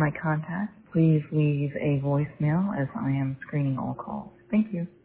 my contact, please leave a voicemail as I am screening all calls. Thank you.